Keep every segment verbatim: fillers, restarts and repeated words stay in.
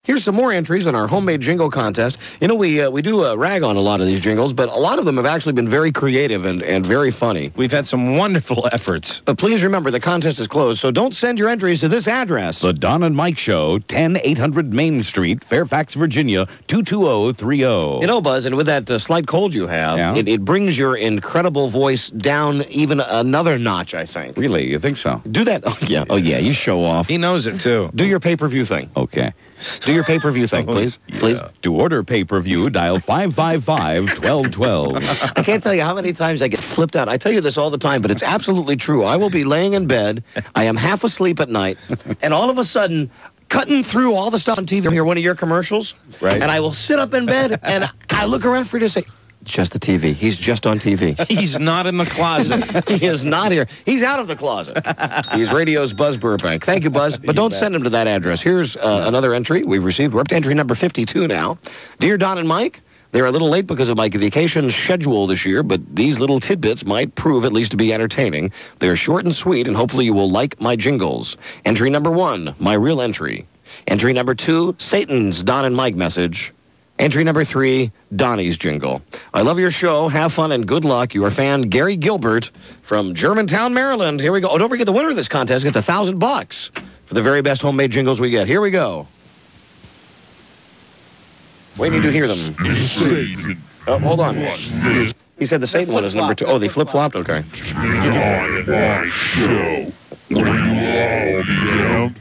Here's some more entries in our homemade jingle contest. You know, we uh, we do uh, rag on a lot of these jingles, but a lot of them have actually been very creative and, and very funny. We've had some wonderful efforts. But please remember, the contest is closed, so don't send your entries to this address. The Don and Mike Show, ten eight hundred Main Street, Fairfax, Virginia, two two zero three zero. You know, Buzz, and with that uh, slight cold you have, Yeah? it, it brings your incredible voice down even another notch, I think. Really? You think so? Do that. Oh, yeah. Oh, yeah. You show off. He knows it, too. Do your pay-per-view thing. Okay. Do your pay-per-view thing, please. Please. To order pay-per-view, dial five five five, one two one two. I can't tell you how many times I get flipped out. I tell you this all the time, but it's absolutely true. I will be laying in bed. I am half asleep at night, and all of a sudden, cutting through all the stuff on T V, hear one of your commercials, Right. and I will sit up in bed, and I look around for you to say, it's just the T V. He's just on T V. He's not in the closet. He is not here. He's out of the closet. He's radio's Buzz Burbank. Thank you, Buzz. But don't send him to that address. Here's uh, another entry we've received. We're up to entry number fifty-two now. Dear Don and Mike, they're a little late because of my vacation schedule this year, but these little tidbits might prove at least to be entertaining. They're short and sweet, and hopefully you will like my jingles. Entry number one, my real entry. Entry number two, Satan's Don and Mike message. Entry number three, Donnie's jingle. I love your show. Have fun and good luck. Your fan, Gary Gilbert from Germantown, Maryland. Here we go. Oh, don't forget the winner of this contest gets a thousand bucks for the very best homemade jingles we get. Here we go. Waiting to hear them. Oh, hold on. He said the Satan one is number two. Oh, they flip-flopped? Okay. My show. Will you all be damned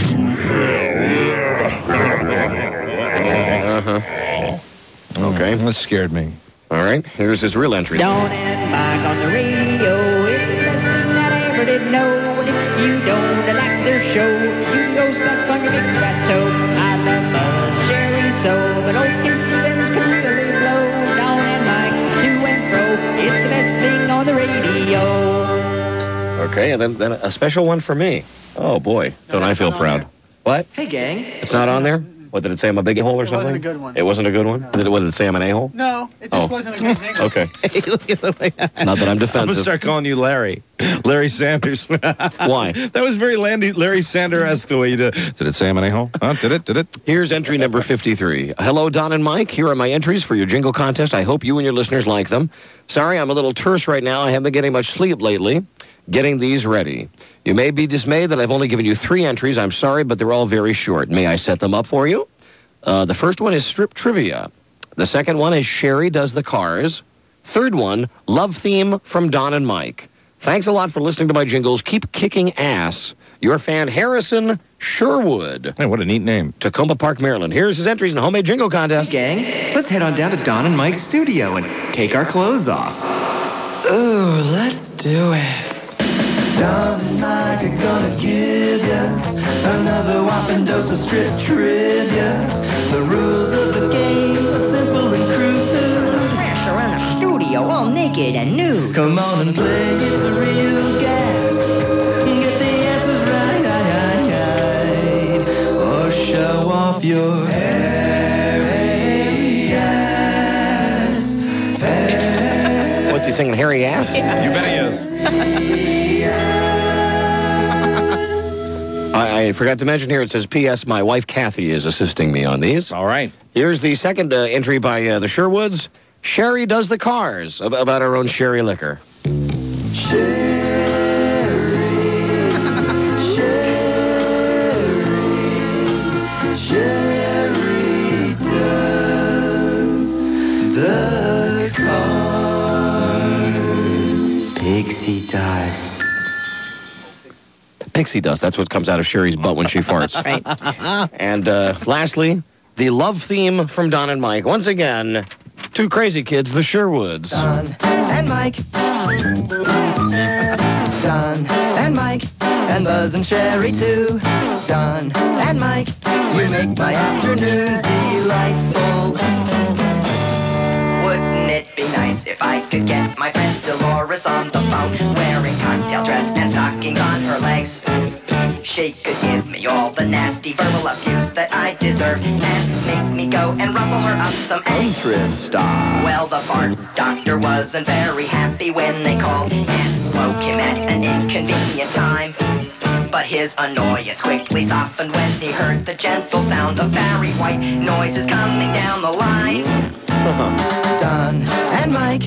Uh-huh. Okay. That scared me. All right. Here's his real entry. Don and Mike on the radio. It's the best thing that I ever did know. And if you don't like their show, you can go suck on your big fat toe. I love Buzz, Jerry, so, but Oaken Stevens could really blow. Don and Mike, to and fro. It's the best thing on the radio. Okay, and then, then a special one for me. Oh, boy. Don't I feel proud. What? Hey, gang. It's not on there? What, did it say I'm a big hole or something? It wasn't a good one. It wasn't a good one? Did it, what, did it say I'm an a-hole? No, it just Oh. wasn't a good jingle. Okay. Look at the way Not that I'm I'm going to defensive. start calling you Larry. Larry Sanders. Why? That was very Landy, Larry Sanders-esque the way you did. Did it say I'm an a-hole? Huh? Did it? Did it? Here's entry number fifty-three. Hello, Don and Mike. Here are my entries for your jingle contest. I hope you and your listeners like them. Sorry, I'm a little terse right now. I haven't been getting much sleep lately. Getting these ready. You may be dismayed that I've only given you three entries. I'm sorry, but they're all very short. May I set them up for you? Uh, the first one is strip trivia. The second one is Sherry Does the Cars. Third one, love theme from Don and Mike. Thanks a lot for listening to my jingles. Keep kicking ass. Your fan, Harrison Sherwood. Hey, what a neat name. Tacoma Park, Maryland. Here's his entries in the homemade jingle contest. Gang, let's head on down to Don and Mike's studio and take our clothes off. Ooh, let's do it. Don and Mike are gonna give ya another whopping dose of strip trivia. The rules of the game are simple and crude. Crash around the studio all naked and nude. Come on and play, it's a real gas. Get the answers right, aye, aye, aye. Or show off your hairy ass. What's he singing, Harry Ass? You bet he is. I, I forgot to mention here, it says, P S My wife, Kathy, is assisting me on these. All right. Here's the second uh, entry by uh, the Sherwoods. Sherry Does the Cars, ab- about our own sherry liquor. Sherry does the cars. Pixie does. Pixie dust, that's what comes out of Sherry's butt when she farts. Right. And uh, lastly, the love theme from Don and Mike. Once again, two crazy kids, the Sherwoods. Don and Mike. Don and Mike. And Buzz and Sherry too. Don and Mike. You make my afternoons delightful. Wouldn't it be nice if I could get my friend Dolores on the phone, wearing cocktail dress and stockings on her legs? She could give me all the nasty verbal abuse that I deserve and make me go and rustle her up some eggs. Well, the fart doctor wasn't very happy when they called and woke him at an inconvenient time. but his annoyance quickly softened when he heard the gentle sound of very white noises coming down the line. Don and Mike.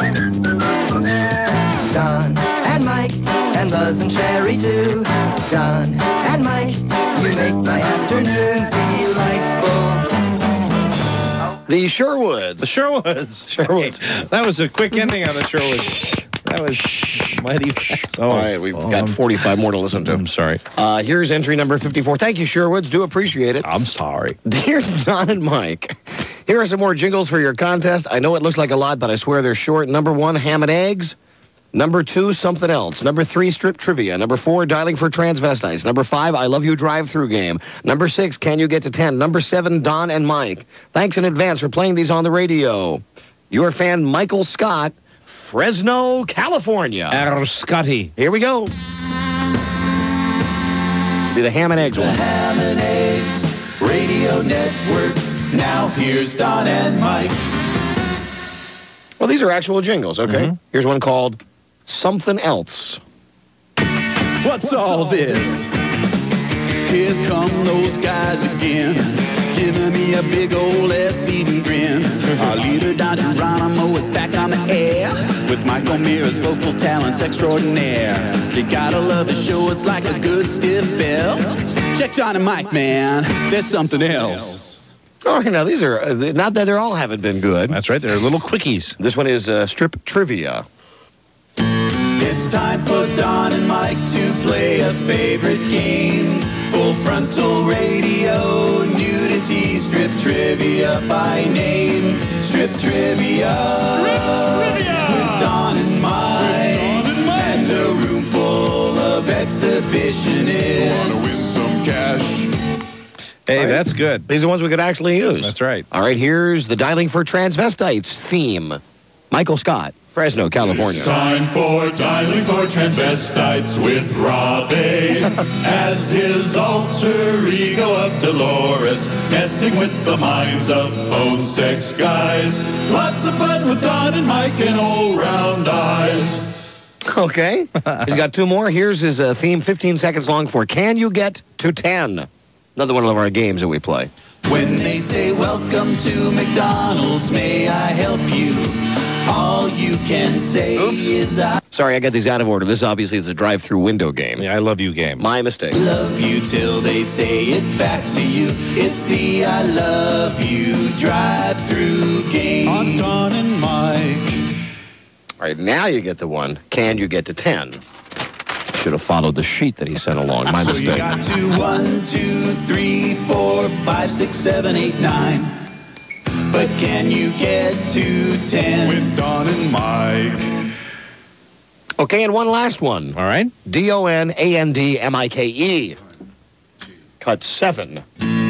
Don and Mike. And Buzz and Cherry too. Don and Mike. You make my afternoons delightful. The Sherwoods. The Sherwoods. Sherwoods. That was a quick ending on the Sherwoods. That was mighty fast. Oh, All right, we've oh, got I'm- forty-five more to listen to. I'm sorry. Uh, here's entry number fifty-four. Thank you, Sherwoods. Do appreciate it. I'm sorry. Dear Don and Mike, here are some more jingles for your contest. I know it looks like a lot, but I swear they're short. Number one, ham and eggs. Number two, something else. Number three, strip trivia. Number four, dialing for transvestites. Number five, I love you drive-through game. Number six, can you get to ten? Number seven, Don and Mike. Thanks in advance for playing these on the radio. Your fan, Michael Scott, Fresno, California. Er Scotty. Here we go. Be the ham and eggs The one. Ham and Eggs Radio Network. Now here's Don and Mike. Well, these are actual jingles, okay? Mm-hmm. Here's one called Something Else. What's all this? Here come those guys again, giving me a big old ass-eating grin. Our leader, Don Geronimo, is back on the air with Mike O'Meara's vocal talents extraordinaire. You gotta love the show, it's like a good stiff belt. Check Don and Mike, man, there's something else. Oh, now these are, uh, not that they all haven't been good. That's right. They're little quickies. This one is uh, strip trivia. It's time for Don and Mike to play a favorite game. Full frontal radio, nudity, strip trivia by name. Strip trivia. Strip trivia. With Don and Mike. With Don and Mike. And a room full of exhibitionists. Want to win some cash? Hey, All right. that's good. These are ones we could actually use. That's right. All right, here's the Dialing for Transvestites theme. Michael Scott, Fresno, California. It's time for dialing for transvestites with Robbie as his alter ego of Dolores, messing with the minds of phone sex guys. Lots of fun with Don and Mike and all round eyes. Okay. He's got two more. Here's his uh, theme, fifteen seconds long, for Can You Get to ten? Another one of our games that we play. When they say welcome to McDonald's, may I help you? All you can say Oops. is I Sorry, I got these out of order. This obviously is a drive-through window game. Yeah, I love you game. My mistake. love you till they say it back to you. It's the I love you drive-through game. On Don and Mike. All right, now you get the one. Can you get to ten? Should have followed the sheet that he sent along. My So you mistake. got to one, two, three, four, five, six, seven, eight, nine. But can you get to ten? With Don and Mike. Okay, and one last one. All right. D O N A N D M I K E. Cut seven.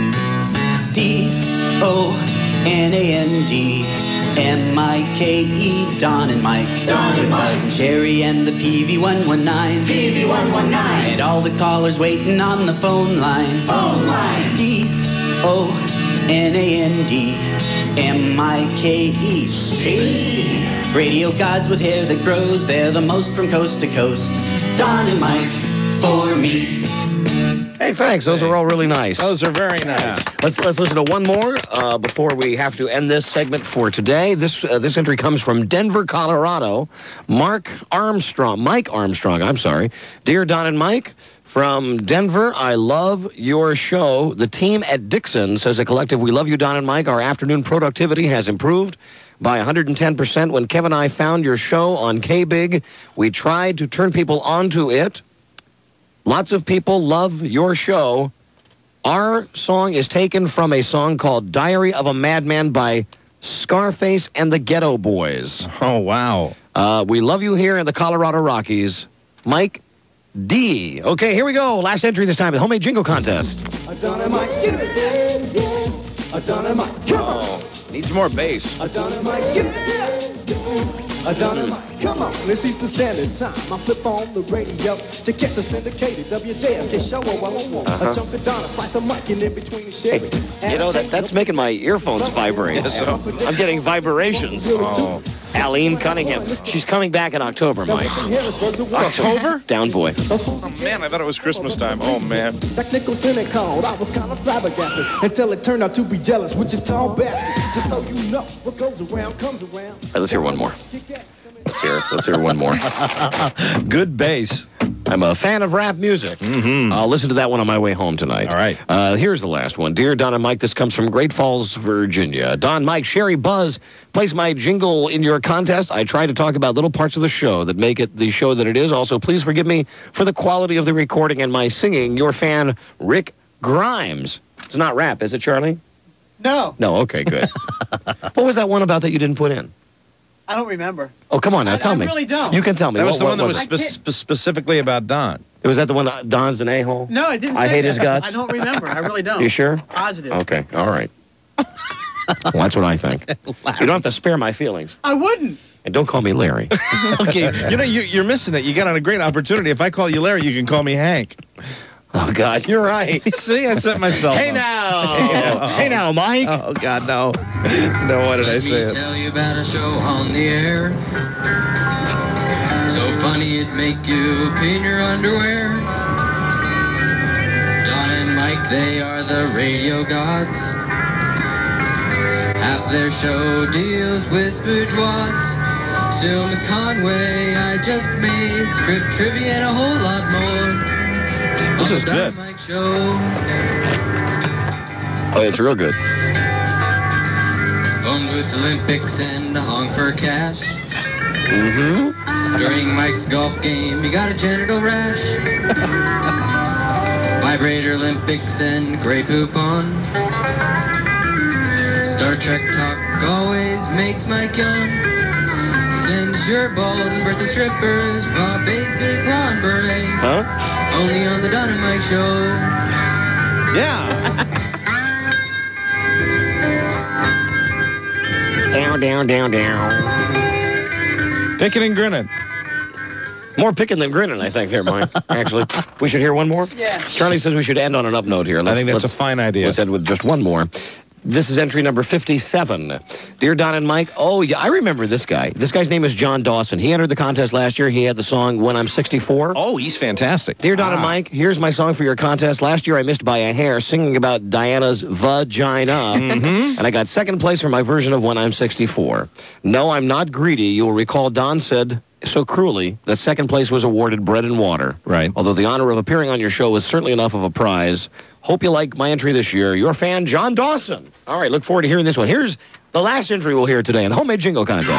D O N A N D M I K E, Don and Mike. Don and Mike. Buzz and Cherry and the P V one one nine. P V one one nine. And all the callers waiting on the phone line. Phone line. D O N A N D M I K E. She. Radio gods with hair that grows, they're the most from coast to coast. Don and Mike, for me. Hey, thanks. Those are all really nice. Those are very nice. Let's let's listen to one more uh, before we have to end this segment for today. This uh, this entry comes from Denver, Colorado. Mark Armstrong, Mike Armstrong. I'm sorry, dear Don and Mike. From Denver, I love your show. The team at Dixon says a collective, we love you, Don and Mike. Our afternoon productivity has improved by one hundred ten percent. When Kevin and I found your show on K-Big, we tried to turn people onto it. Lots of people love your show. Our song is taken from a song called Diary of a Madman by Scarface and the Ghetto Boys. Oh, wow. Uh, we love you here in the Colorado Rockies. Mike D. Okay, here we go. Last entry this time, the homemade jingle contest. Don and Mike, give it, yeah, yeah. Don and Mike, come on. Needs more bass. Don and Mike, give it, yeah, yeah. Don and Mike. Come on, it's Eastern Standard Time. I flip on the radio to catch the syndicated W J F K show. Oh, oh, oh. Uh-huh. I jump it down, a slice of mic and in between the sherry. Hey, you know, that, that's making my earphones vibrate. So I'm getting vibrations. Oh. Aline Cunningham. She's coming back in October, Mike. October? Down boy. Oh, man, I thought it was Christmas time. Oh, man. Jack Nicholson it called. I was kind of flabbergasted until it turned out to be jealous, which is tall bastards. Just so you know, what goes around comes around. All right, let's hear one more. Let's hear it. Let's hear one more. Good bass. I'm a fan of rap music. Mm-hmm. I'll listen to that one on my way home tonight. All right. Uh, here's the last one. Dear Don and Mike, this comes from Great Falls, Virginia. Don, Mike, Sherry Buzz, place my jingle in your contest. I try to talk about little parts of the show that make it the show that it is. Also, please forgive me for the quality of the recording and my singing. Your fan, Rick Grimes. It's not rap, is it, Charlie? No. No, okay, good. What was that one about that you didn't put in? I don't remember. Oh, come on now, I, tell I me. I really don't. You can tell me. That was what, the what one that was, was spe- spe- specifically about Don. it? Was that the one that Don's an a-hole? No, I didn't say I hate that. his guts? I don't remember. I really don't. You sure? Positive. Okay, all right. Well, that's what I think. You don't have to spare my feelings. I wouldn't. And don't call me Larry. Okay, you know, you, you're missing it. You got on a great opportunity. If I call you Larry, you can call me Hank. Oh, God, you're right. See, I set myself Hey up. now. Hey now, Mike. Oh, God, no. No, why did I say Let me it? tell you about a show on the air. So funny it'd make you pee in your underwear. Don and Mike, they are the radio gods. Half their show deals with bourgeois. Still, Miss Conway, I just made strip trivia and a whole lot more. This on is the Don good. and Mike show. Oh, it's real good. Phone booth Olympics and a honk for cash. Mm-hmm. During Mike's golf game, he got a genital rash. Vibrator Olympics and Grey Poupon. Star Trek talk always makes Mike yawn. Sends your balls and birthday strippers, Rob Bay's big Ron Beret. Huh? Only on the Don and Mike show. Yeah. Down, down, down, down. Picking and grinning. More picking than grinning, I think, there, Mike. Actually, we should hear one more? Yeah. Charlie says we should end on an up note here. Let's, I think that's let's, a fine idea. Let's end with just one more. This is entry number fifty-seven. Dear Don and Mike, oh, yeah, I remember this guy. This guy's name is John Dawson. He entered the contest last year. He had the song When I'm sixty-four. Oh, he's fantastic. Dear Don ah. and Mike, here's my song for your contest. Last year I missed by a hair singing about Diana's vagina. Mm-hmm. And I got second place for my version of When I'm sixty-four. No, I'm not greedy. You will recall Don said so cruelly that second place was awarded bread and water. Right. Although the honor of appearing on your show was certainly enough of a prize. Hope you like my entry this year. Your fan, John Dawson. All right, look forward to hearing this one. Here's the last entry we'll hear today in the Homemade Jingle Contest.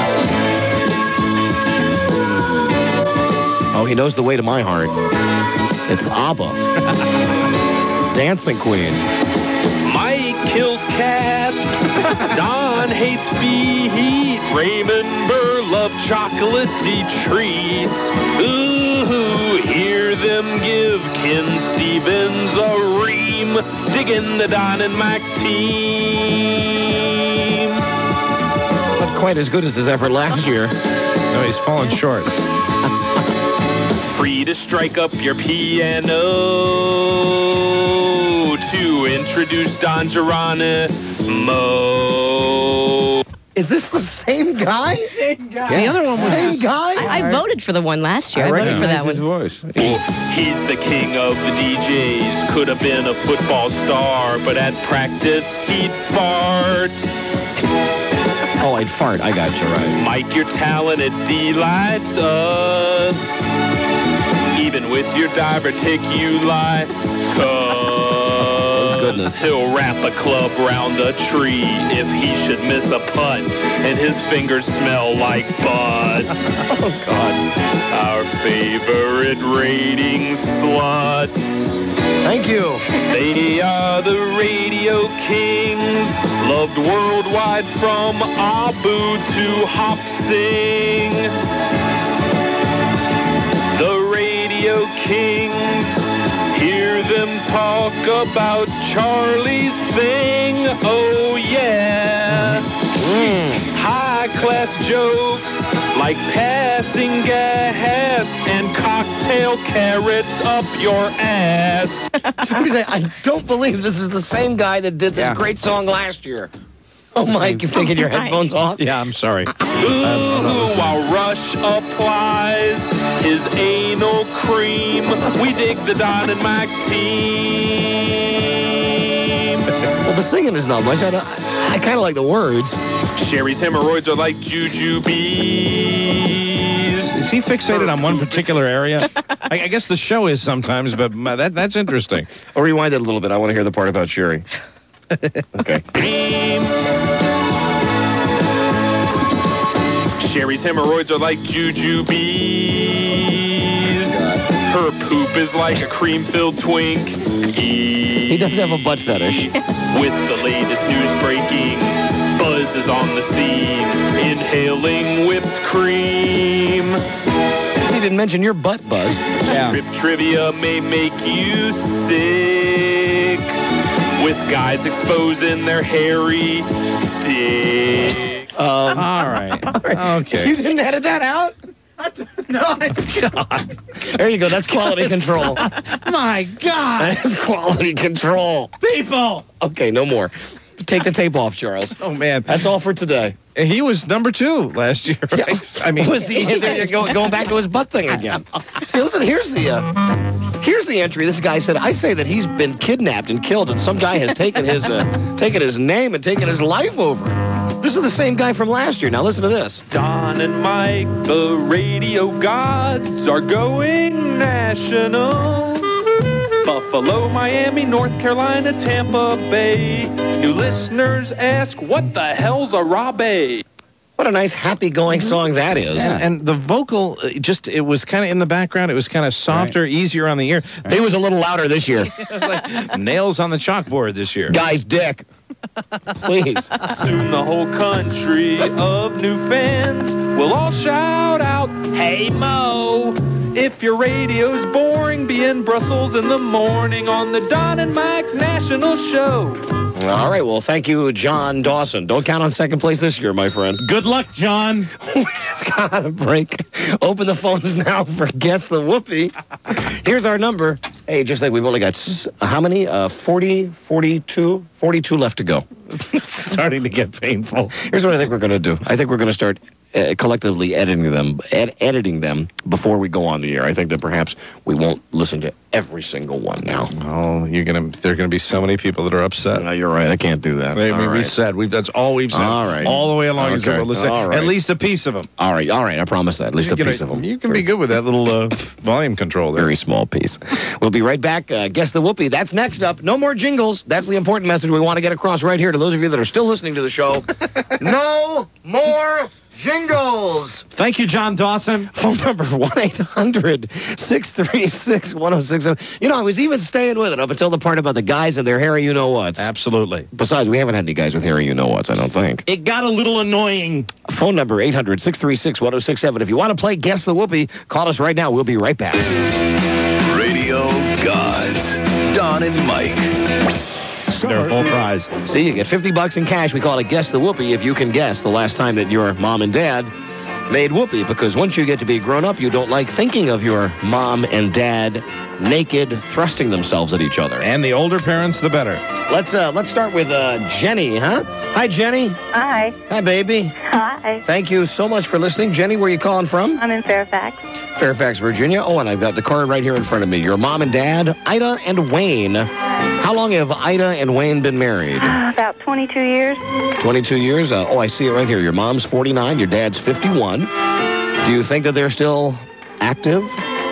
Oh, he knows the way to my heart. It's ABBA. Dancing Queen. Mike kills cats. Don hates feet. Raymond Burr loves chocolatey treats. Ooh, hear them give Ken Stevens a ream. Digging the Don and Mike team. Not quite as good as his effort last year. No, he's fallen short. Free to strike up your piano to introduce Don Geronimo. Is this the same guy? Same guy. The other one was Same just- guy? I, I voted for the one last year. I, voted for that his one. voice. He's the king of the D Js. Could have been a football star, but at practice he'd fart. Oh, I'd fart. I got you right. Mike, your talent, it delights us. Even with your diverticulitis. Goodness. He'll wrap a club round a tree if he should miss a putt, and his fingers smell like butt. Oh, God. Our favorite rating sluts. Thank you. They are the radio kings, loved worldwide from Abu to Hop Sing. The radio kings, hear them talk about Charlie's thing. Oh, yeah. Mm. High-class jokes like like passing gas and cocktail carrots up your ass. Somebody say, I don't believe this is the same guy that did this Yeah. great song last year. Oh, Mike, you've taken your headphones off? Yeah, I'm sorry. Ooh, while Rush applies his anal cream, we dig the Don and Mike team. Well, the singing is not much. I, don't- I, I kind of like the words. Sherry's hemorrhoids are like juju bees. Is he fixated on one particular area? I, I guess the show is sometimes, but uh, that that's interesting. I'll rewind it a little bit. I want to hear the part about Sherry. Okay. Sherry's hemorrhoids are like juju bees. Her poop is like a cream-filled Twink. He does have a butt fetish. With the latest news breaking, Buzz is on the scene, inhaling whipped cream. He didn't mention your butt, Buzz. Strip trivia may make you sick, with guys exposing their hairy dick. Um, All right. Okay. You didn't edit that out? No, I... God. There you go. That's quality control. My God! That is quality control. People! Okay, no more. Take the tape off, Charles. Oh, man. That's all for today. He was number two last year, right? I mean, Was he there you're going, going back to his butt thing again? See, listen, here's the uh, here's the entry. This guy said, I say that he's been kidnapped and killed, and some guy has taken his uh, taken his name and taken his life over. This is the same guy from last year. Now listen to this. Don and Mike, the radio gods, are going national. Buffalo, Miami, North Carolina, Tampa Bay. New listeners ask, what the hell's a rabe? What a nice, happy-going song that is. Yeah, and the vocal, uh, just, it was kind of in the background. It was kind of softer, easier on the ear. He was a little louder this year. It was like nails on the chalkboard this year. Guy's dick. Please. Soon the whole country of new fans will all shout out, hey Mo, if your radio's boring, be in Brussels in the morning on the Don and Mike National Show. All right, well, thank you, John Dawson. Don't count on second place this year, my friend. Good luck, John. We've got a break. Open the phones now for Guess the Whoopee. Here's our number. Hey, just like we've only got, s- how many? Uh, forty, forty-two, forty-two left to go. It's starting to get painful. Here's what I think we're going to do. I think we're going to start uh, collectively editing them, ed- editing them before we go on the air. I think that perhaps we won't listen to every single one now. Oh, you're gonna. There are gonna be so many people that are upset. No, you're right. I can't do that. I mean, All we right. said we've. That's all we've said. All right. All the way along. is that Okay. we'll listen. All right. At least a piece of them. All right, all right. I promise that. At least You a can- piece of them. You can be good with that little uh, volume control there. Very small piece. We'll be right back. Uh, Guess the Whoopee. That's next up. No more jingles. That's the important message we want to get across right here to those of you that are still listening to the show. No more jingles. Thank you, John Dawson. Phone number one eight hundred six three six one oh six seven. You know, I was even staying with it up until the part about the guys and their hairy you-know-whats. Absolutely. Besides, we haven't had any guys with hairy you-know-whats, I don't think. It got a little annoying. Phone number eight hundred six three six one oh six seven. If you want to play Guess the Whoopee, call us right now. We'll be right back. Radio Gods, Don and Mike. They're full prize. See, you get fifty bucks in cash. We call it Guess the Whoopee if you can guess the last time that your mom and dad made whoopee. Because once you get to be grown up, you don't like thinking of your mom and dad naked, thrusting themselves at each other. And the older parents, the better. Let's uh, let's start with uh, Jenny, huh? Hi, Jenny. Hi. Hi, baby. Hi. Thank you so much for listening. Jenny, where are you calling from? I'm in Fairfax. Fairfax, Virginia. Oh, and I've got the card right here in front of me. Your mom and dad, Ida and Wayne. How long have Ida and Wayne been married? About twenty-two years. twenty-two years? Uh, oh, I see it right here. Your mom's forty-nine, your dad's fifty-one. Do you think that they're still active?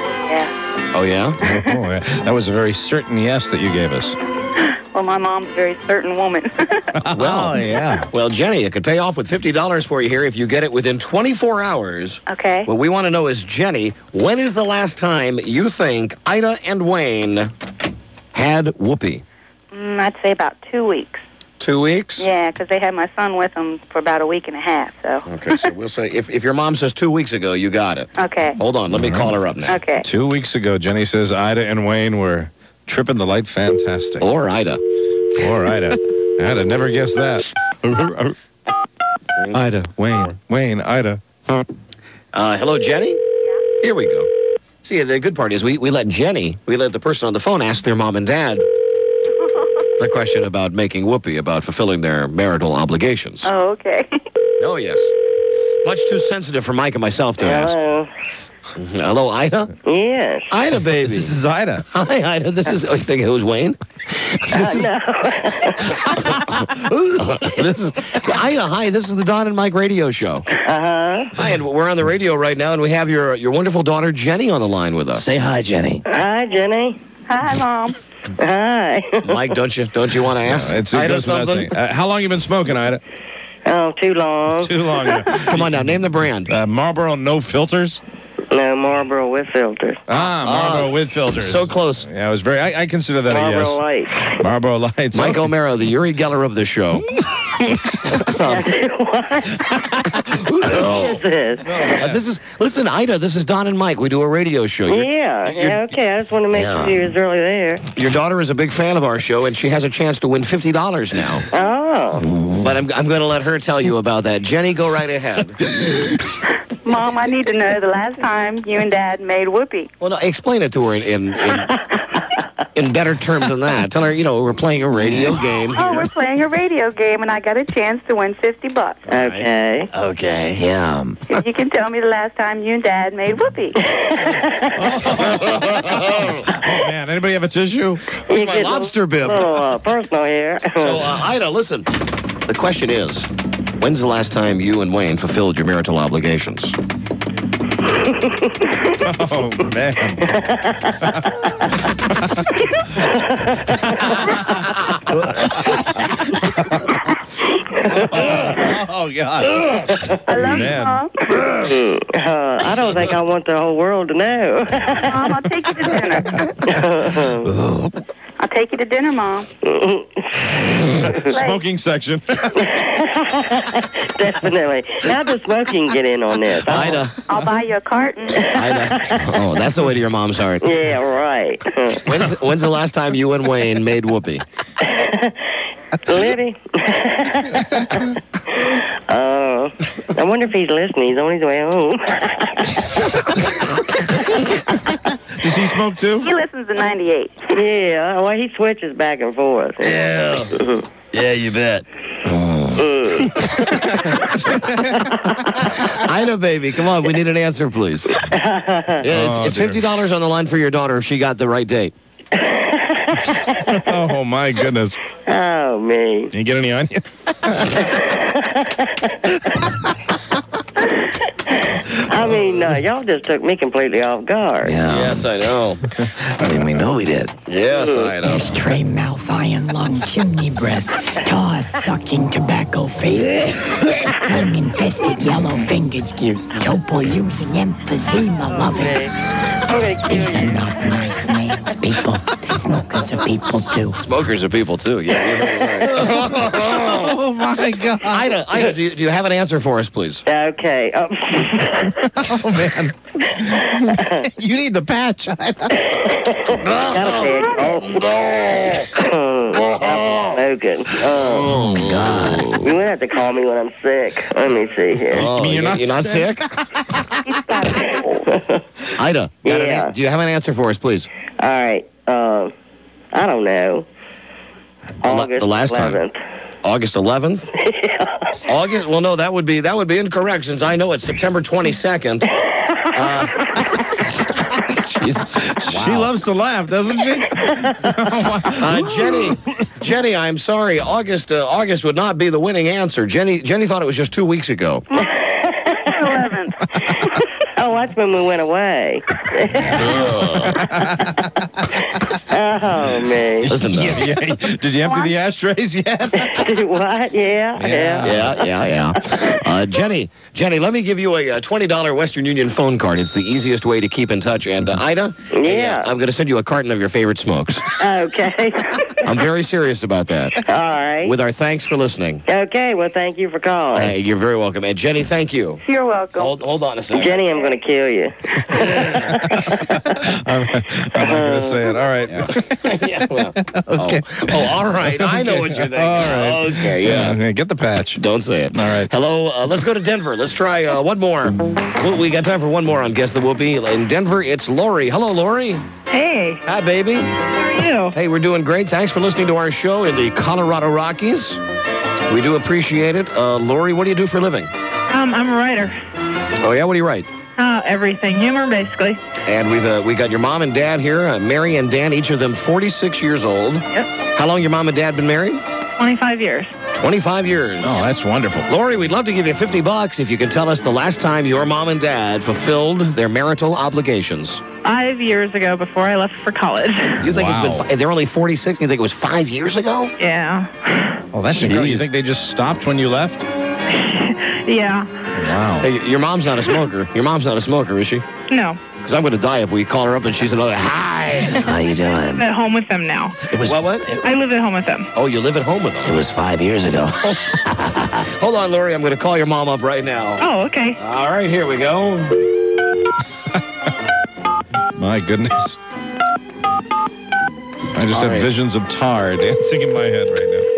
Yeah. Oh, yeah? Oh, yeah. That was a very certain yes that you gave us. Well, my mom's a very certain woman. Well, yeah. Well, Jenny, it could pay off with fifty dollars for you here if you get it within twenty-four hours. Okay. What we want to know is, Jenny, when is the last time you think Ida and Wayne had whoopee? Mm, I'd say about two weeks. Two weeks? Yeah, because they had my son with them for about a week and a half. So. Okay, so we'll say, if, if your mom says two weeks ago, you got it. Okay. Hold on, let me call her up now. Okay. Two weeks ago, Jenny says Ida and Wayne were tripping the light fantastic. Or Ida. Or Ida. I'd have never guessed that. Ida, Wayne, Wayne, Ida. Uh, hello, Jenny? Yeah. Here we go. See, the good part is we, we let Jenny, we let the person on the phone ask their mom and dad the question about making whoopee, about fulfilling their marital obligations. Oh, okay. Oh, yes. Much too sensitive for Mike and myself to Hello. ask. Hello, Ida? Yes. Ida, baby. This is Ida. Hi, Ida. This is, oh, you think it was Wayne? Uh, no. This is, Ida, hi. This is the Don and Mike radio show. Uh-huh. Hi, and we're on the radio right now, and we have your, your wonderful daughter, Jenny, on the line with us. Say hi, Jenny. Hi, Jenny. Hi, Mom. Hi. Mike, don't you don't you want to ask Yeah, it's, it Ida goes without something? saying. Uh, how long you been smoking, Ida? Oh, too long. Too long. Come on now, name the brand. Uh, Marlboro no filters? No, Marlboro with filters. Ah, Marlboro Ah, with filters. So close. Yeah, I was very, I, I consider that Marlboro a yes. Lights. Marlboro Lights. Mike okay. O'Mara, the Uri Geller of the show. Who is this? Uh, this is, listen, Ida, this is Don and Mike. We do a radio show. Your, Yeah, yeah, okay. I just want to make Yeah. sure you was really there. your daughter is a big fan of our show, and she has a chance to win fifty dollars now. Oh. But I'm, I'm going to let her tell you about that. Jenny, go right ahead. Mom, I need to know the last time you and Dad made whoopee. Well, no, explain it to her in, in, in, in better terms than that. Tell her, you know, we're playing a radio game Oh, here. we're playing a radio game, and I got a chance to win fifty bucks. Okay. Okay. Yeah. If you can tell me the last time you and Dad made whoopee. Oh, man. Anybody have a tissue? Where's my lobster bib? A little uh, personal here. So, uh, Ida, listen. The question is, when's the last time you and Wayne fulfilled your marital obligations? Oh, man. Oh, God. I love Man. you, Mom. Uh, I don't think I want the whole world to know. Mom, I'll take you to dinner. I'll take you to dinner, Mom. Smoking section. Definitely. How does smoking get in on this? Ida. I'll buy you a carton. Ida. Oh, that's the way to your mom's heart. Yeah, right. When's, when's the last time you and Wayne made whoopee? Libby. uh, I wonder if he's listening. He's on his way home. Does he smoke too? He listens to ninety-eight. Yeah, well, he switches back and forth. Yeah. Yeah, you bet. Ida, baby, come on. We need an answer, please. Yeah, it's, Oh, it's dear. fifty dollars on the line for your daughter if she got the right date. Oh, my goodness. Oh, me. Can you get any onion? I mean, uh, y'all just took me completely off guard. Yeah. Yes, I know. I mean, we know we did. Yes, I know. Ashtray mouth, iron lung, chimney breath, tar sucking, tobacco face, tongue infested, yellow fingers gives topo using emphysema loving. These are not nice names, people. Smokers are people too. Smokers are people, too. Yeah, you're right. Oh, my God. Ida, Ida, do you, do you have an answer for us, please? Okay. Oh, Oh, man. You need the patch. got a pig. Oh, I'm smoking. Oh, God. You wouldn't have to call me when I'm sick. Let me see here. Oh, You mean you're not you're not sick? Ida, got an- Yeah. do you have an answer for us, please? All right. Uh, I don't know. The la- August the last time. eleventh. August eleventh? August? Well, no, that would be that would be incorrect since I know it's September twenty-second. Uh, Jesus. She loves to laugh, doesn't she? Uh, Jenny, Jenny, I'm sorry. August, uh, August would not be the winning answer. Jenny, Jenny thought it was just two weeks ago. eleventh. Oh, that's when we went away. Oh, man. Listen, though. Yeah, yeah. Did you empty the ashtrays yet? What? Yeah, yeah. Yeah, yeah, yeah. Uh, Jenny, Jenny, let me give you a, uh twenty dollar Western Union phone card. It's the easiest way to keep in touch. And uh, Ida, Yeah. uh, I'm going to send you a carton of your favorite smokes. Okay. I'm very serious about that. All right. With our thanks for listening. Okay, well, thank you for calling. Hey, you're very welcome. And Jenny, thank you. You're welcome. Hold, hold on a second. Jenny, I'm going to to kill you. I'm, I'm not going to say it. All right. Yeah, well, okay. Oh, oh, all right. I know what you're thinking. All right. Okay, yeah. Okay, get the patch. Don't say it. All right. Hello. Uh, let's go to Denver. Let's try uh, one more. Well, we got time for one more on Guess the Whoopee. In Denver, it's Lori. Hello, Lori. Hey. Hi, baby. How are you? Hey, we're doing great. Thanks for listening to our show in the Colorado Rockies. We do appreciate it. Uh, Lori, what do you do for a living? Um, I'm a writer. Oh, yeah? What do you write? Uh, everything. Humor, basically. And we've uh, we got your mom and dad here, uh, Mary and Dan, each of them forty-six years old. Yep. How long your mom and dad been married? twenty-five years. twenty-five years. Oh, that's wonderful. Lori, we'd love to give you fifty bucks if you can tell us the last time your mom and dad fulfilled their marital obligations. Five years ago, before I left for college. You think Wow. it's been? Fi- they're only forty-six. You think it was five years ago? Yeah. Oh, that's Jeez. incredible. You think they just stopped when you left? Yeah. Wow. Hey, your mom's not a smoker. Your mom's not a smoker, is she? No. Because I'm going to die if we call her up and she's another. Hi. How you doing? I'm at home with them now. It was What? What? I live at home with them. Oh, you live at home with them. It was five years ago. Hold on, Lori. I'm going to call your mom up right now. Oh, okay. All right, here we go. My goodness. I just All have right. visions of tar dancing in my head right now.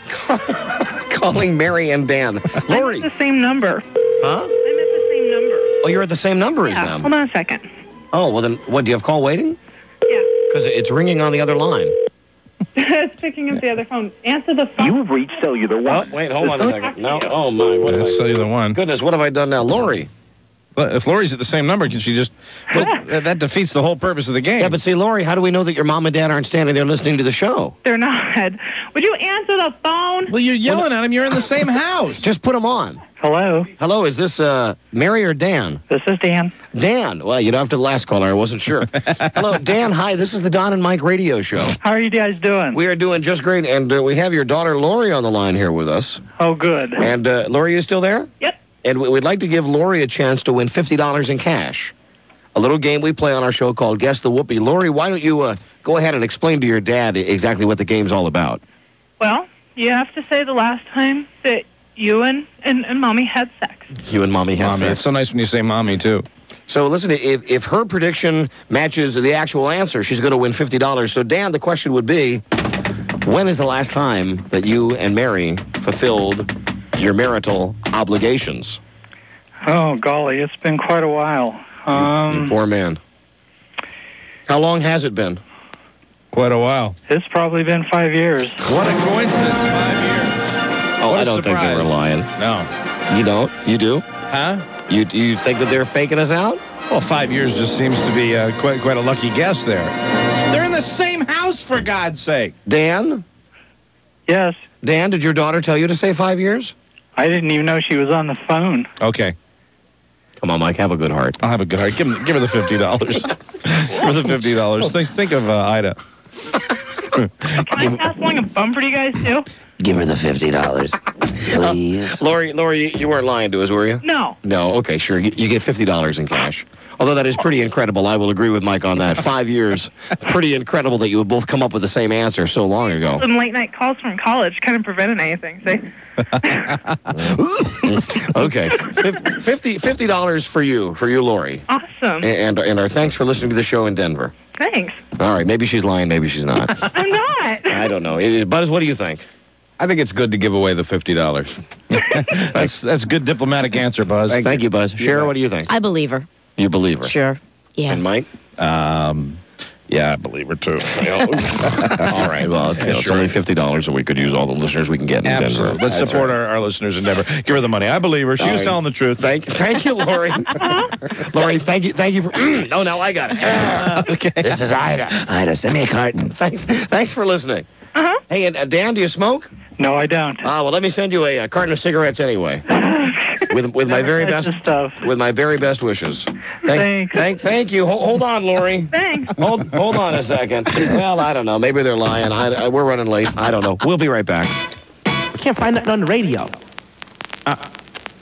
Calling Mary and Dan. Lori. I'm at the same number. Huh? I'm at the same number. Oh, you're at the same number as Yeah. them. Hold on a second. Oh, well then, what, do you have call waiting? Yeah. Because it's ringing on the other line. It's picking up the other phone. Answer the phone. You've reached Cellular Oh, One. wait, hold on a second. No, oh my, what have That's I, cellular one. goodness, what have I done now? Lori. But if Lori's at the same number, can she just... But that defeats the whole purpose of the game. Yeah, but see, Lori, how do we know that your mom and dad aren't standing there listening to the show? They're not. Would you answer the phone? Well, you're yelling at him. You're in the same house. Just put them on. Hello. Hello, is this uh, Mary or Dan? This is Dan. Dan. Well, you know, after the last caller, I wasn't sure. Hello, Dan. Hi, this is the Don and Mike radio show. How are you guys doing? We are doing just great, and uh, we have your daughter Lori on the line here with us. Oh, good. And uh, Lori, you still there? Yep. And we- we'd like to give Lori a chance to win fifty dollars in cash. A little game we play on our show called Guess the Whoopee. Lori, why don't you uh, go ahead and explain to your dad exactly what the game's all about? Well, you have to say the last time that you and, and, and Mommy had sex. You and Mommy had Mommy. sex. It's so nice when you say mommy, too. So listen, if, if her prediction matches the actual answer, she's going to win fifty dollars. So, Dan, the question would be, when is the last time that you and Mary fulfilled your marital obligations? Oh, golly, it's been quite a while. You Um, poor man. How long has it been? Quite a while. it's probably been five years. What a coincidence. Five years. Oh, What a I don't think they were surprise. lying. No. You don't? You do? Huh? You you think that they're faking us out? Well, five years just seems to be uh, quite quite a lucky guess there. They're in the same house, for God's sake. Dan? Yes. Dan, did your daughter tell you to say five years? I didn't even know she was on the phone. Okay. Come on, Mike, have a good heart. I'll have a good heart. Give, him, give her the fifty dollars. Give her the fifty dollars. Think, think of uh, Ida. Can I pass along a bumper to you guys, too? Give her the fifty dollars, please. Lori, Lori, you, you weren't lying to us, were you? No. No, okay, sure. You, you get fifty dollars in cash. Although that is pretty incredible. I will agree with Mike on that. Five years, pretty incredible that you would both come up with the same answer so long ago. Some late night calls from college kind of prevented anything, see? Okay, fifty, fifty dollars for you, for you, Lori. Awesome. And, and our thanks for listening to the show in Denver. Thanks. All right, maybe she's lying, maybe she's not. I'm not. I don't know. It- Buzz, what do you think? I think it's good to give away the fifty dollars. that's that's good diplomatic answer, Buzz. Thank, Thank you, Buzz. Shara, what do you think? I believe her. You believe her? Sure. Yeah. And Mike? Um, yeah, I believe her too. All right. Well, it's, you know, it's Sure. only fifty dollars, and we could use all the listeners we can get in Absolutely. Denver. Let's That's support right. our, our listeners in Denver. Give her the money. I believe her. She All was right. telling the truth. Thank, thank you, Lori. Lori, thank you, thank you for. Oh, no, I got it. Okay. This is Ida. Ida, send me a carton. Thanks, thanks for listening. Uh-huh. Hey, and uh, Dan, do you smoke? No, I don't. Ah, well, let me send you a, a carton of cigarettes anyway. With with my very best Stuff. with my very best wishes. Thank Thanks. thank thank you. Hold, hold on, Lori. Thanks. Hold hold on a second. Well, I don't know. Maybe they're lying. I, I, we're running late. I don't know. We'll be right back. We can't find that on the radio. Uh,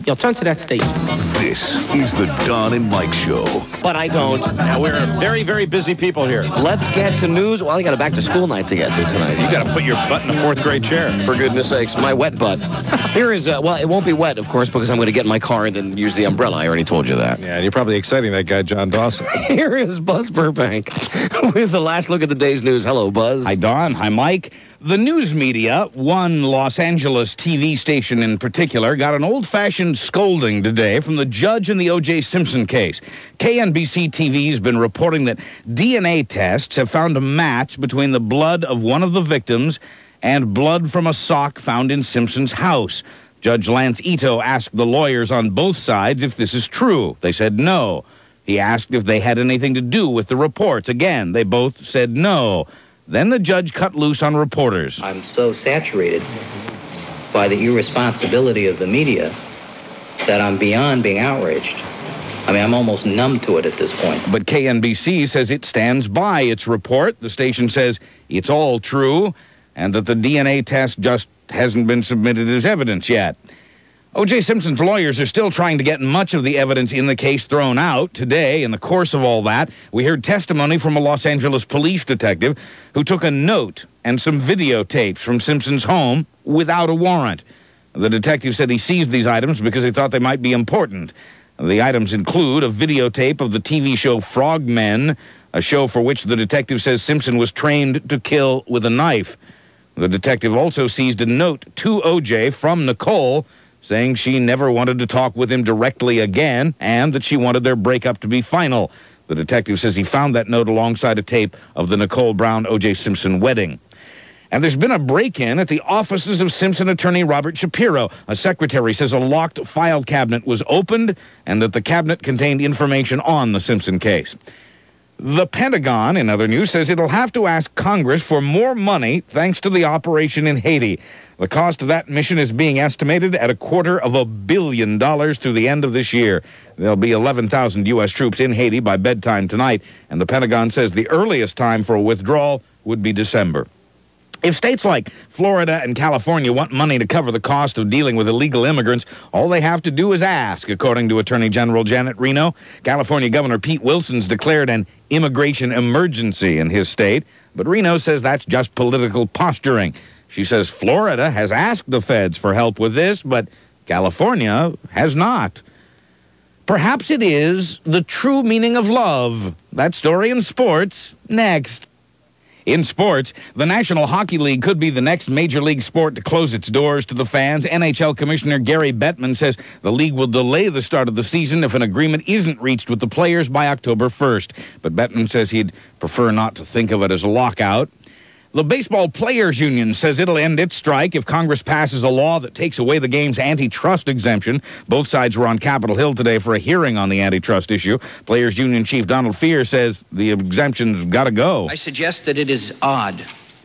Yo, turn to that station. This is the Don and Mike Show. But I don't. Now, we're very, very busy people here. Let's get to news. Well, I got a back-to-school night to get to tonight. You got to put your butt in a fourth grade chair. For goodness sakes, my wet butt. Here is, uh, well, it won't be wet, of course, because I'm going to get in my car and then use the umbrella. I already told you that. Yeah, and you're probably exciting that guy, John Dawson. Here is Buzz Burbank with the last look at the day's news. Hello, Buzz. Hi, Don. Hi, Mike. The news media, one Los Angeles T V station in particular, got an old-fashioned scolding today from the judge in the O J Simpson case. K N B C T V has been reporting that D N A tests have found a match between the blood of one of the victims and blood from a sock found in Simpson's house. Judge Lance Ito asked the lawyers on both sides if this is true. They said no. He asked if they had anything to do with the reports. Again, they both said no. Then the judge cut loose on reporters. I'm so saturated by the irresponsibility of the media that I'm beyond being outraged. I mean, I'm almost numb to it at this point. But K N B C says it stands by its report. The station says it's all true and that the D N A test just hasn't been submitted as evidence yet. O J Simpson's lawyers are still trying to get much of the evidence in the case thrown out. Today, in the course of all that, we heard testimony from a Los Angeles police detective who took a note and some videotapes from Simpson's home without a warrant. The detective said he seized these items because he thought they might be important. The items include a videotape of the T V show Frogmen, a show for which the detective says Simpson was trained to kill with a knife. The detective also seized a note to O J from Nicole saying she never wanted to talk with him directly again and that she wanted their breakup to be final. The detective says he found that note alongside a tape of the Nicole Brown O J Simpson wedding. And there's been a break-in at the offices of Simpson attorney Robert Shapiro. A secretary says a locked file cabinet was opened and that the cabinet contained information on the Simpson case. The Pentagon, in other news, says it'll have to ask Congress for more money thanks to the operation in Haiti. The cost of that mission is being estimated at a quarter of a billion dollars through the end of this year. There'll be eleven thousand U S troops in Haiti by bedtime tonight, and the Pentagon says the earliest time for a withdrawal would be December. If states like Florida and California want money to cover the cost of dealing with illegal immigrants, all they have to do is ask, according to Attorney General Janet Reno. California Governor Pete Wilson's declared an immigration emergency in his state, but Reno says that's just political posturing. She says Florida has asked the feds for help with this, but California has not. Perhaps it is the true meaning of love. That story in sports, next. In sports, the National Hockey League could be the next major league sport to close its doors to the fans. N H L Commissioner Gary Bettman says the league will delay the start of the season if an agreement isn't reached with the players by October first. But Bettman says he'd prefer not to think of it as a lockout. The Baseball Players Union says it'll end its strike if Congress passes a law that takes away the game's antitrust exemption. Both sides were on Capitol Hill today for a hearing on the antitrust issue. Players Union Chief Donald Fear says the exemption's got to go. I suggest that it is odd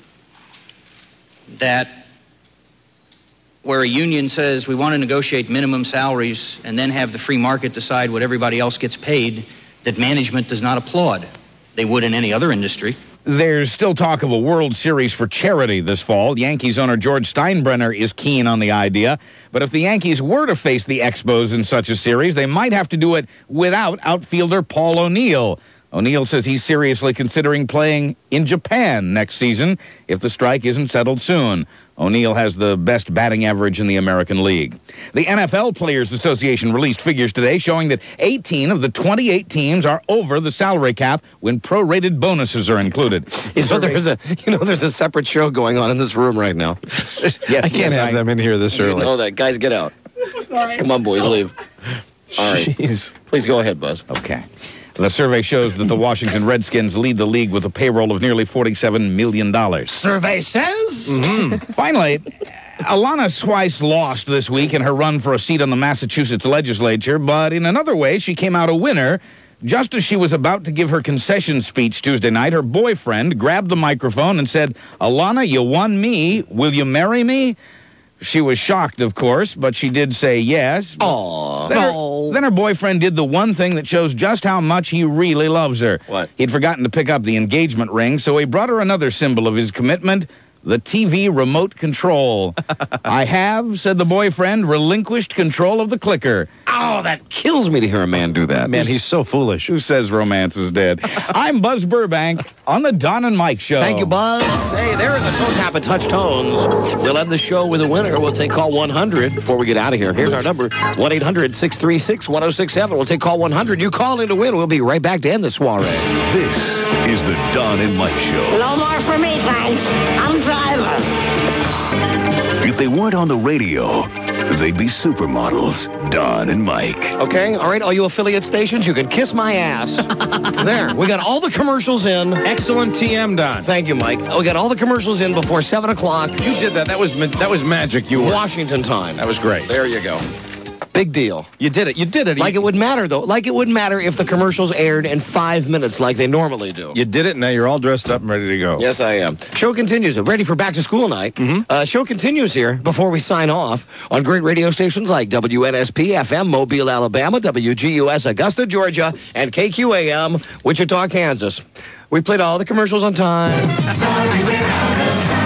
that where a union says we want to negotiate minimum salaries and then have the free market decide what everybody else gets paid, that management does not applaud. They would in any other industry. There's still talk of a World Series for charity this fall. Yankees owner George Steinbrenner is keen on the idea. But if the Yankees were to face the Expos in such a series, they might have to do it without outfielder Paul O'Neill. O'Neill says he's seriously considering playing in Japan next season if the strike isn't settled soon. O'Neill has the best batting average in the American League. The N F L Players Association released figures today showing that eighteen of the twenty-eight teams are over the salary cap when prorated bonuses are included. You know, there's a, you know, there's a separate show going on in this room right now. Yes, I can't yes, have I, them in here this early. You know that. Guys, get out. Sorry. Come on, boys, leave. All right. Jeez. Please go ahead, Buzz. Okay. The survey shows that the Washington Redskins lead the league with a payroll of nearly forty-seven million dollars. Survey says? Mm-hmm. Finally, Alana Swice lost this week in her run for a seat on the Massachusetts legislature, but in another way, she came out a winner. Just as she was about to give her concession speech Tuesday night, her boyfriend grabbed the microphone and said, "Alana, you won me. Will you marry me?" She was shocked, of course, but she did say yes. Aww. Then her, then her boyfriend did the one thing that shows just how much he really loves her. What? He'd forgotten to pick up the engagement ring, so he brought her another symbol of his commitment, the T V remote control. I have, said the boyfriend, relinquished control of the clicker. Oh, that kills me to hear a man do that. Man, he's so foolish. Who says romance is dead? I'm Buzz Burbank on the Don and Mike Show. Thank you, Buzz. Hey, there are the Toe Tap and Touch Tones. We'll end the show with a winner. We'll take call one hundred before we get out of here. Here's our number, one eight hundred six three six one oh six seven. We'll take call one hundred. You call in to win. We'll be right back to end the soiree. This is the Don and Mike Show. No more for me, thanks. I'm driving. If they weren't on the radio, they'd be supermodels. Don and Mike. Okay, all right, all you affiliate stations, you can kiss my ass. There, we got all the commercials in. Excellent T M, Don. Thank you, Mike. We got all the commercials in before seven o'clock. You did that. That was ma- that was magic. You were. Washington time. That was great. There you go. Big deal. You did it. You did it. Like it would matter, though. Like it would matter if the commercials aired in five minutes like they normally do. You did it, and now you're all dressed up and ready to go. Yes, I am. Show continues. Ready for back to school night. Mm-hmm. Uh, show continues here before we sign off on great radio stations like W N S P F M, Mobile, Alabama, W G U S, Augusta, Georgia, and K Q A M, Wichita, Kansas. We played all the commercials on time. Sorry, we're out of time.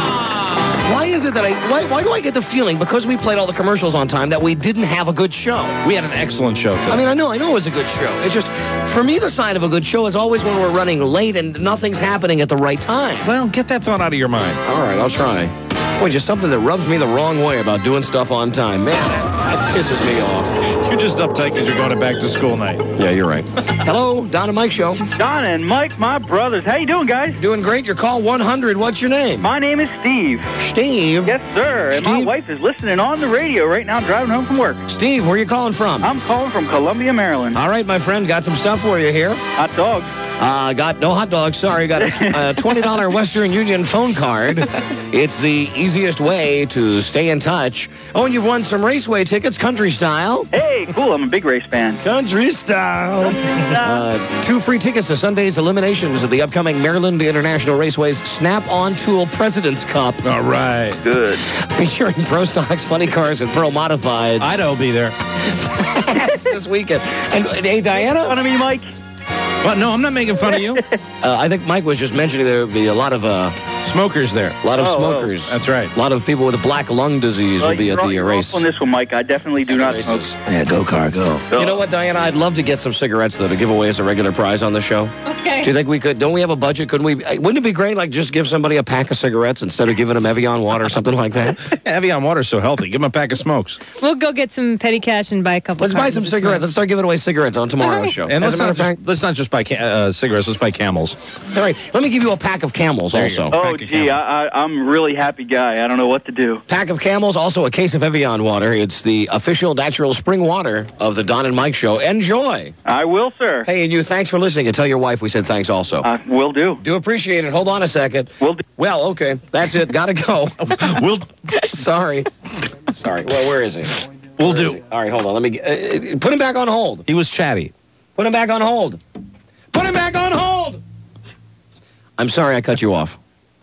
Why is it that I, why, why do I get the feeling, because we played all the commercials on time, that we didn't have a good show? We had an excellent show today. I mean, I know, I know it was a good show. It's just, for me, the sign of a good show is always when we're running late and nothing's happening at the right time. Well, get that thought out of your mind. All right, I'll try. Boy, just something that rubs me the wrong way about doing stuff on time. Man, that, that pisses me off. You're just uptight because you're going to back to school night. Yeah, you're right. Hello, Don and Mike Show. Don and Mike, my brothers. How you doing, guys? Doing great. Your call one hundred. What's your name? My name is Steve. Steve? Yes, sir. And my Steve? wife is listening on the radio right now, driving home from work. Steve, where are you calling from? I'm calling from Columbia, Maryland. All right, my friend. Got some stuff for you here. Hot dogs. Uh, got no hot dogs. Sorry, got a, a twenty dollar Western Union phone card. It's the easiest way to stay in touch. Oh, and you've won some Raceway tickets, country style. Hey, cool. I'm a big race fan. Country style. Uh, two free tickets to Sunday's eliminations of the upcoming Maryland International Raceway's Snap-on Tool President's Cup. All right. Good. Featuring Pro Stocks, Funny Cars, and Pearl Modifieds. I'd be there. That's this weekend. And, and hey, Diana. Fun of me, Mike. Well, no, I'm not making fun of you. uh, I think Mike was just mentioning there would be a lot of uh, smokers there. A lot of oh, smokers. Oh. That's right. A lot of people with black lung disease well, will be at the you're race. On this one, Mike, I definitely do not smoke. Yeah, go car, go. So, you know what, Diana? I'd love to get some cigarettes, though, to give away as a regular prize on the show. Okay. Do you think we could? Don't we have a budget? Couldn't we? Wouldn't it be great, like, just give somebody a pack of cigarettes instead of giving them Evian water or something like that? Evian water's so healthy. Give them a pack of smokes. We'll go get some petty cash and buy a couple. Let's buy some cigarettes. Let's start giving away cigarettes on tomorrow's right. show. And as let's a matter not, of fact, just, let's not just buy ca- uh, cigarettes. Let's buy Camels. all right. Let me give you a pack of Camels There you also. go. Oh, Pack of gee, I, I, I'm a really happy guy. I don't know what to do. Pack of Camels, also a case of Evian water. It's the official natural spring water of the Don and Mike Show. Enjoy. I will, sir. Hey, and you, thanks for listening. And tell your wife we said thanks also. I will do. Do appreciate it. Hold on a second. Will do. Well, okay. That's it. Gotta go. We'll Sorry. Sorry. Well, where is he? we'll Where is do. he? All right, hold on. Let me uh, uh, put him back on hold. He was chatty. Put him back on hold. Put him back on hold. I'm sorry I cut you off.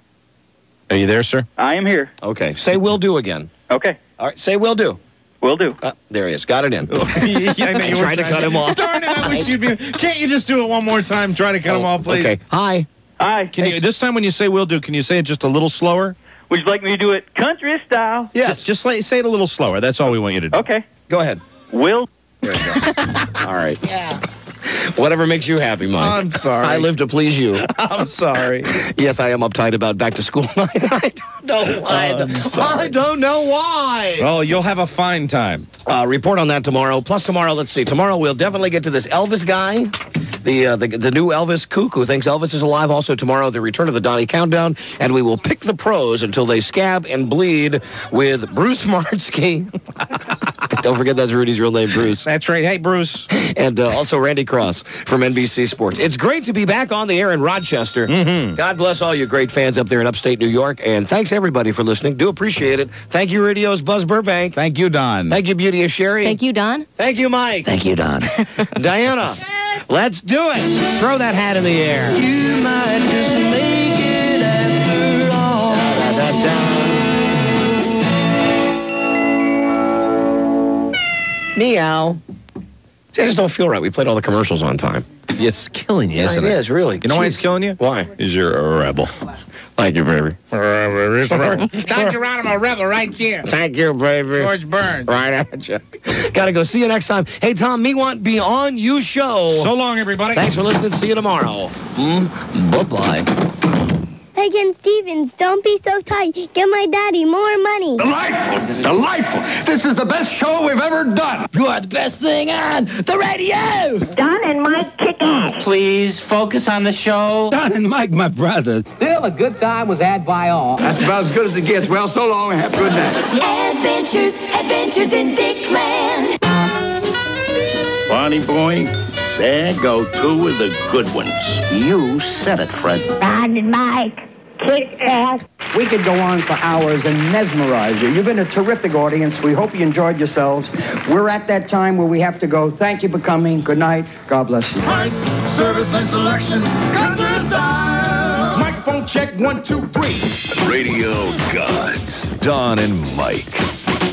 Are you there, sir? I am here. Okay. Say will do again. Okay. All right. Say will do. Will do. Uh, there he is. Got it in. yeah, I know you I tried to cut him off. Darn it! I wish you'd be. Can't you just do it one more time? Try to cut him off, please. Okay. Hi. Hi. Can you this time when you say "will do"? Can you say it just a little slower? Would you like me to do it country style? Yes. Just, just like, say it a little slower. That's all we want you to do. Okay. Go ahead. Will. There you go. All right. Yeah. Whatever makes you happy, Mike. I'm sorry. I live to please you. I'm sorry. Yes, I am uptight about back to school night. I don't know why. I don't know why. Well, you'll have a fine time. Uh, report on that tomorrow. Plus tomorrow, let's see. Tomorrow we'll definitely get to this Elvis guy. The, uh, the the new Elvis kook who thinks Elvis is alive. Also tomorrow, the return of the Donnie Countdown. And we will pick the pros until they scab and bleed with Bruce Martzke. Don't forget that's Rudy's real name, Bruce. That's right. Hey, Bruce. And uh, also Randy Cross from N B C Sports. It's great to be back on the air in Rochester. Mm-hmm. God bless all you great fans up there in upstate New York. And thanks, everybody, for listening. Do appreciate it. Thank you, Radio's Buzz Burbank. Thank you, Don. Thank you, Beauty of Sherry. Thank you, Don. Thank you, Mike. Thank you, Don. Diana, let's do it. Throw that hat in the air. You might just make it after all. Da, da, da. Meow. See, I just don't feel right. We played all the commercials on time. It's killing you, Yeah, isn't it it? is, really. You know why Jeez. it's killing you? Why? Because you're a rebel. Thank you, baby. Don Geronimo Rebel right here. Thank you, baby. George Burns. Right at you. Gotta go. See you next time. Hey, Tom, me want be on you show. So long, everybody. Thanks for listening. See you tomorrow. Mm, bye-bye. Megan Stevens, don't be so tight. Give my daddy more money. Delightful. Delightful. This is the best show we've ever done. You are the best thing on the radio. Don and Mike kick ass. Please focus on the show. Don and Mike, my brothers. Still, a good time was had by all. That's about as good as it gets. Well, so long and have a good night. Adventures, adventures in Dickland. Bonnie boy, there go two of the good ones. You said it, Fred. Don and Mike kick ass. We could go on for hours and mesmerize you. You've been a terrific audience. We hope you enjoyed yourselves. We're at that time where we have to go. Thank you for coming. Good night. God bless you. Price, service, and selection. Country style. Microphone check, one, two, three. Radio Gods, Don and Mike.